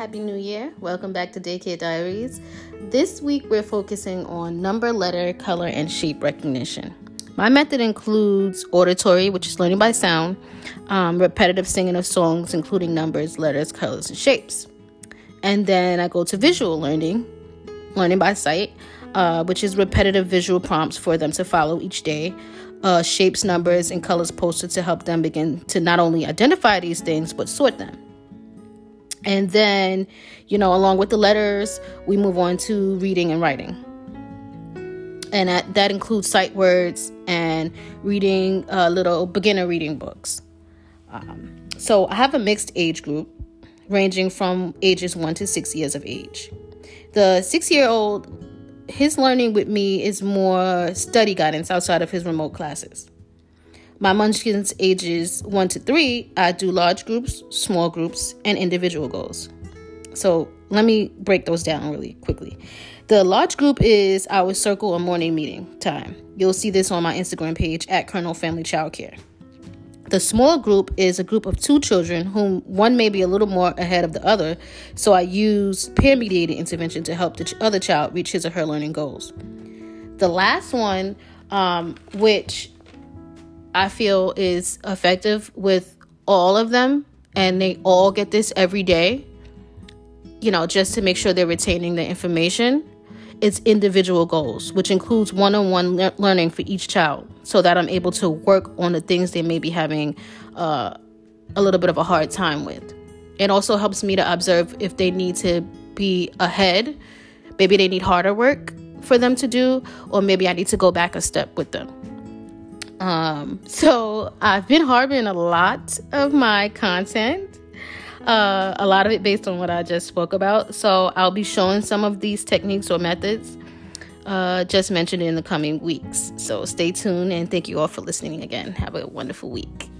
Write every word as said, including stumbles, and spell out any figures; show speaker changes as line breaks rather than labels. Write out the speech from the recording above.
Happy New Year. Welcome back to Daycare Diaries. This week we're focusing on number, letter, color, and shape recognition. My method includes auditory, which is learning by sound, um, repetitive singing of songs, including numbers, letters, colors, and shapes. And then I go to visual learning, learning by sight, uh, which is repetitive visual prompts for them to follow each day. Uh, shapes, numbers, and colors posted to help them begin to not only identify these things, but sort them. And then, you know, along with the letters, we move on to reading and writing. And that, that includes sight words and reading uh, little beginner reading books. Um, so I have a mixed age group ranging from ages one to six years of age. The six-year-old, his learning with me is more study guidance outside of his remote classes. My munchkins ages one to three, I do large groups, small groups, and individual goals. So let me break those down really quickly. The large group is our circle or morning meeting time. You'll see this on my Instagram page at Colonel Family Childcare. The small group is a group of two children whom one may be a little more ahead of the other. So I use peer-mediated intervention to help the ch- other child reach his or her learning goals. The last one, um, which I feel is effective with all of them, and they all get this every day, you know, just to make sure they're retaining the information. It's individual goals, which includes one-on-one le- learning for each child, so that I'm able to work on the things they may be having uh, a little bit of a hard time with. It also helps me to observe if they need to be ahead. Maybe they need harder work for them to do, or maybe I need to go back a step with them. Um, so I've been harboring a lot of my content, uh, a lot of it based on what I just spoke about. So I'll be showing some of these techniques or methods, uh, just mentioned in the coming weeks. So stay tuned, and thank you all for listening again. Have a wonderful week.